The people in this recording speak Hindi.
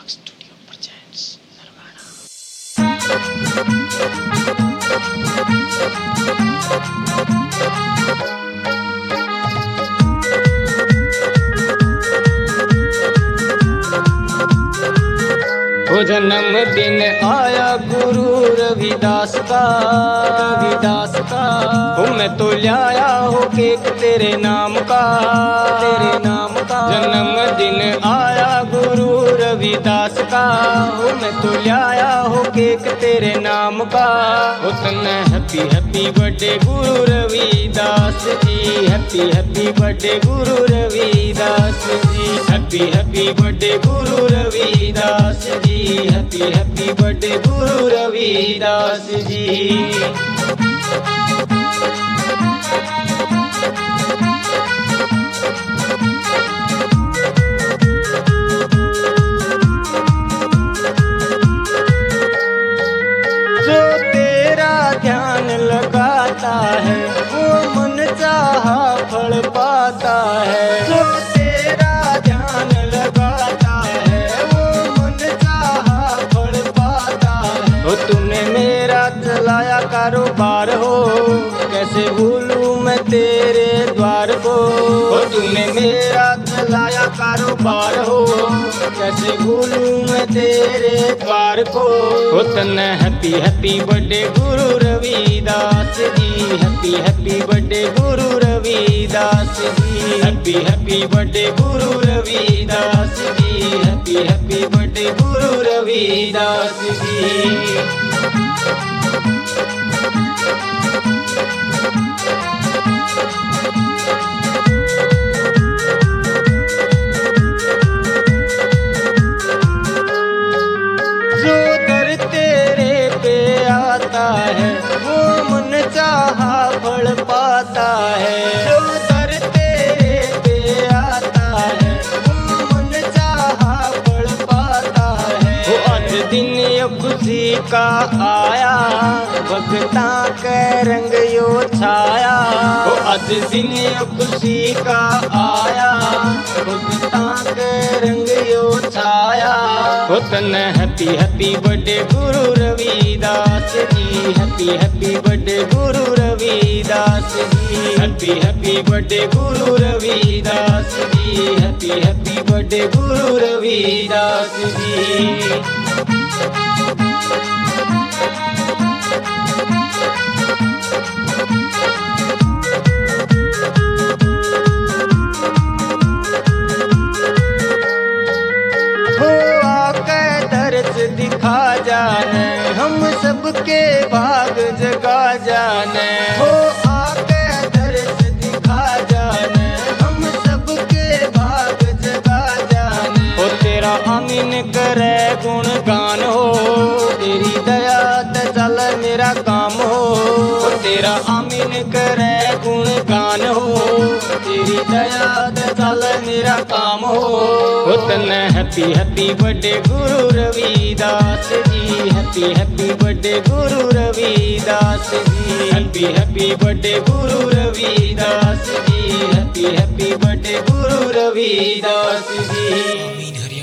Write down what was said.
Studio presents Nirvana. वो जन्मदिन आया गुरु रविदास का वो मैं तो लाया हो केक तेरे नाम का जन्मदिन आया गुरु रविदास का वो मैं तो लाया हो केक तेरे नाम का वो तन्ने happy happy birthday Guru Ravidas ji happy birthday Guru Ravidas ji happy birthday Guru Ravidas ji happy birthday Guru Ravidas ji. जो तेरा ध्यान लगाता है वो मन चाहा फल पाता है जो तेरा ध्यान लगाता है वो मन चाहा फल पाता है। वो तूने मेरा चलाया कारोबार हो कैसे भूलूं मैं तेरे द्वार को वो तूने मेरा चलाया कारोबार हो कैसे भूलूं मैं तेरे द्वार को वो तन्ने happy birthday Guru Ravidas ji happy birthday Guru Ravidas ji happy birthday Guru Ravidas ji happy birthday Guru Ravidas ji. है वो मन चाहा फल पाता है जो दर तेरे पे आता है वो मन चाहा फल पाता है। वो आज दिन यो खुशी का आया भगता के रंग यो छाया वो आज दिन यो खुशी का आया भगता के रंग यो छाया वो तन्ने happy birthday Guru Ravidas ji happy birthday Guru Ravidas ji happy birthday Guru Ravidas ji happy birthday Guru Ravidas ji. दिखा जाने हम सबके भाग जगा जाने हो आके दर्श दिखा जाने हम सबके भाग जगा जाने। ओ तेरा आमीन करे गुणगान हो तेरी दया ते चल मेरा काम हो ओ तेरा आमीन करे गुणगान हो तेरी दया ते चल मेरा काम हो। ओ तन्ने happy birthday Guru Ravidas ji happy birthday Guru Ravidas ji happy birthday Guru Ravidas ji happy birthday Guru Ravidas ji.